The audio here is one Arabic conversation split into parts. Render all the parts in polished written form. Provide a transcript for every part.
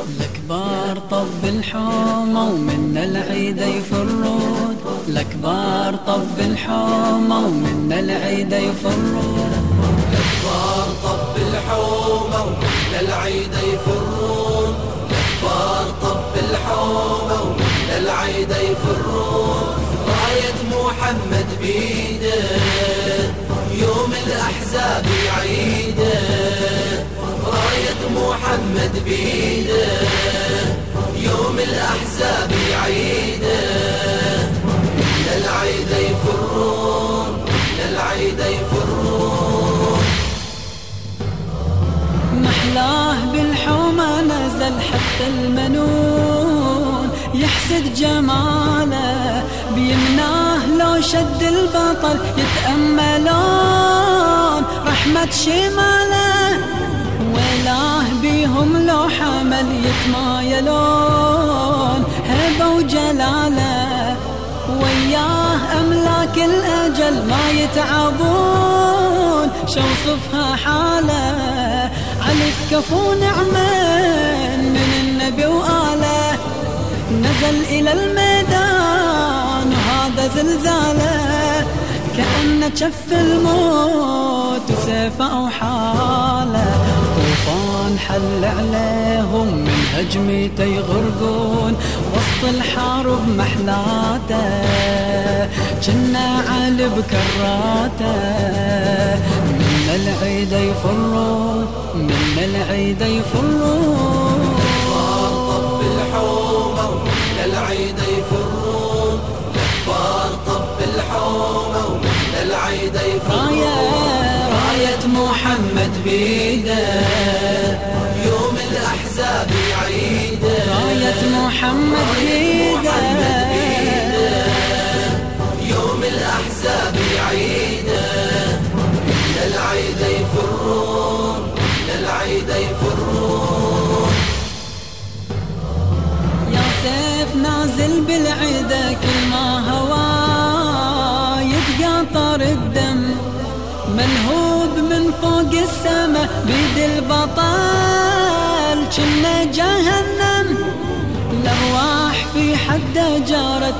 الكبار طب الحومة ومن العيد يفرون، الكبار طب الحومة ومن العيد يفرون، الكبار طب الحومة ومن العيد يفرون، الكبار طب الحومة ومن العيد يفرون، راية محمد بيده يوم الأحزاب يعيده، راية محمد بيده يوم الأحزاب يعيده، من العيد يفرون، من العيد يفرون. محلاه بالحومة نزل حتى المنون يحسد جماله، بيمناه لو شد البطل يتأملون رحمة شماله، ولاه بيهم لو حمل يتمايلون هبة وجلاله، وياه أملاك الأجل ما يتعبون شوصفها حاله، عليك كفو نعمين من النبي وآله، نزل إلى الميدان وهذا زلزاله، كأن شف الموت وسيفه وحاله، طوفان حل عليهم من هجمته يغرقون، وسط الحرب محلاته جنا علي بكراته، من العيد يفرون، من العيد يفرون. طب الحومة ومن العيد يفرون، الكبار طب الحومة ومن العيد يفرون، راية محمد بيده يوم الأحزاب يعيده، راية محمد بيده يوم الأحزاب يعيده، من العيد يفرون، من العيد يفرون. يا سيف نازل بالعيدة كل ما هوا يتقاطر الدم، ملهوب من فوق السما بيد البطل كنا جهنم، الأرواح في حده جارت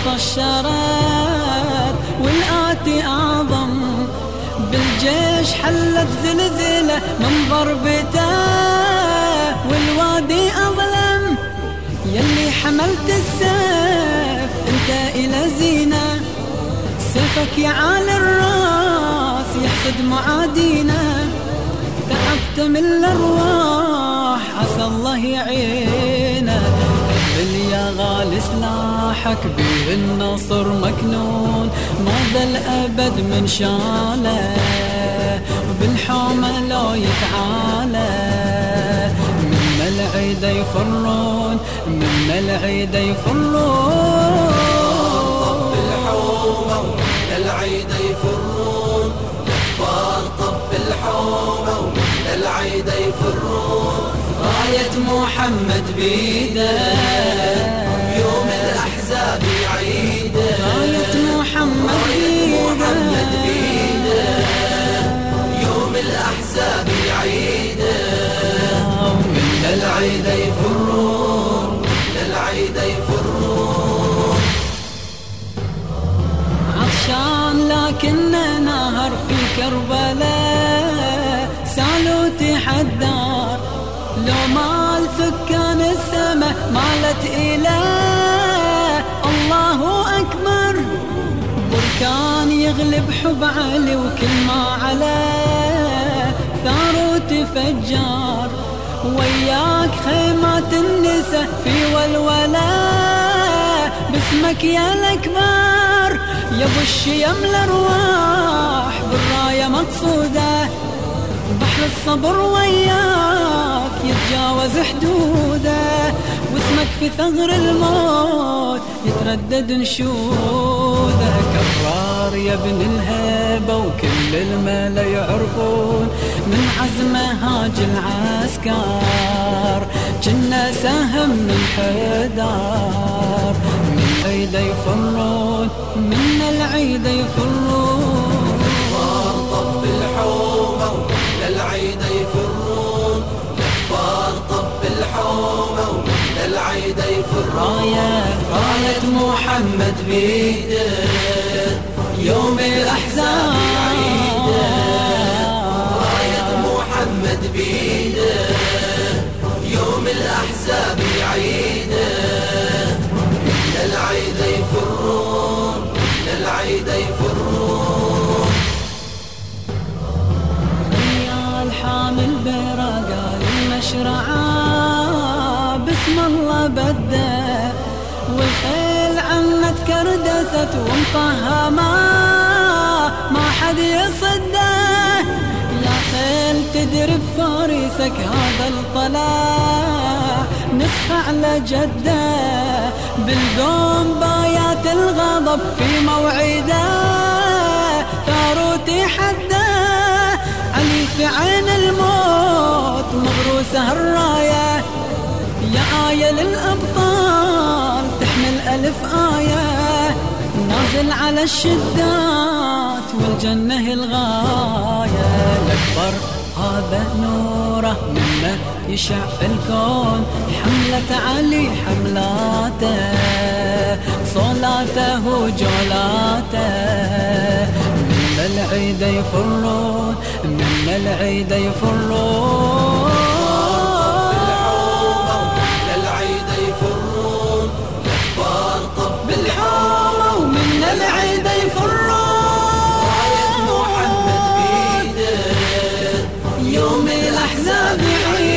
وتطشرت والآتي أعظم، بالجيش حلت زلزلة من ضربته والوادي أظلم، يلي حملت السيف انت إلى زينة، سيفك يعالي الراس يحسد معادينا، تعبت من الأرواح عسى الله يعينه، قبل يا غالي سلاحك به النصر مكنون، ما ذا الأبد من شاله وبالحومة لو يتعالى، من العيد يفرون، من العيد يفرون. طب الحومة ومن العيد يفرون، الكبار طب الحومة ومن العيد يفرون، راية محمد بيده يوم الأحزاب يعيده، راية محمد بيده يوم الأحزاب يعيده، من العيد يفرون، من العيد يفرون. عطشان لكن نهر في كربلاء سالوتي حدار، لو مال سكان السماء مالت إله الله أكبر، بركان يغلب حب علي وكل ما عليه ثاروت فجار، وياك خيمات النساء في والولا باسمك يا الأكبر، يا ابو الشيم الأرواح بالراية مقصودة، بحر الصبر وياك يتجاوز حدوده، واسمك في ثغر الموت يتردد نشوده، كرار يا ابن الهيبة وكل الملا يعرفون، من عزمه هاج العسكر جنا سهم من حدار، من العيد يفرون، من العيد يفرون. طب الحومة ومن العيد يفرون، الكبار طب الحومة بالحومة ومن العيد يفرون راية محمد بيده يوم الأحزاب عيده راية محمد بيده يوم الأحزاب عيده من العيد يفرون من العيد يفرون ريال حامل براقة المشرعة باسم الله بده والخيل عنت كردست ومطهمة ما حد يصده يا خيل تدري بفارسك هذا الطلاع نسخ على جده بالقوم بايات الغضب في موعده ثاروتي حده علي في عين الموت مغروسه الرايه يا آية للأبطال تحمل ألف آية نازل على الشدات والجنة الغاية الأكبر هذا نوره منه يشع في الكون حملة علي حملاته صلاته وجولاته من العيد يفرون من العيد يفرون بالحومة ومن العيد يفرون راية محمد بيده يوم الأحزاب عيده